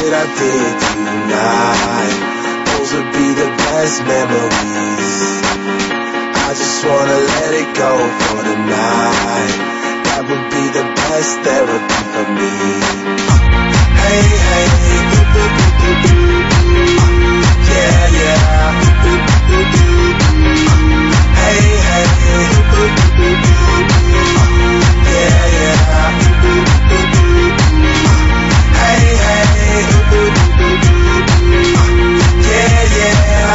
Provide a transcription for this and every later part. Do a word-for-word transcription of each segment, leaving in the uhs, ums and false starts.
shit I did tonight, those would be the best memories. I just wanna let it go for the night. That would be the best therapy for me. Hey, hey, yeah, yeah. Hey, hey, yeah, yeah. Hey, hey, yeah, yeah.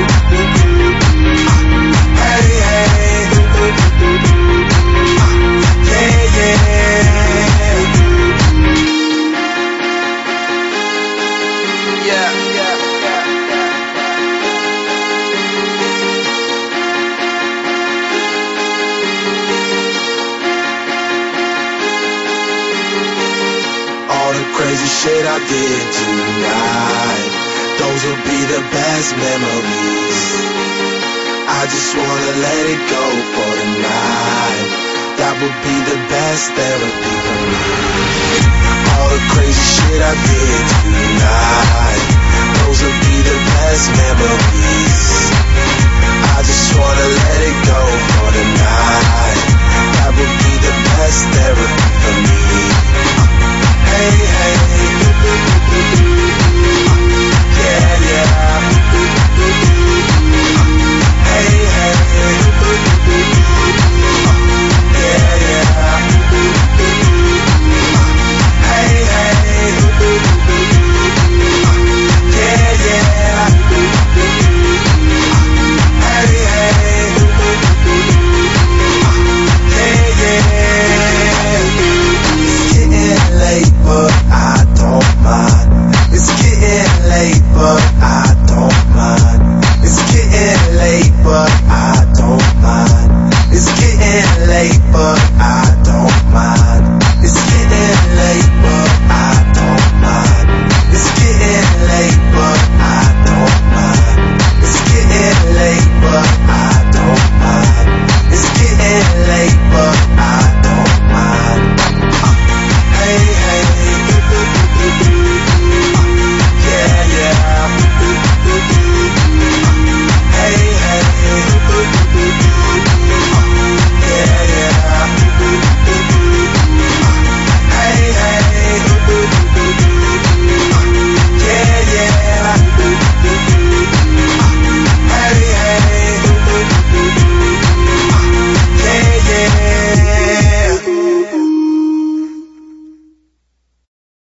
Hey, hey, yeah, yeah. Yeah, yeah, yeah, yeah. All the crazy shit I did tonight, those will be the best memories. I just wanna let it go for the night. That would be the best therapy for me. All the crazy shit I did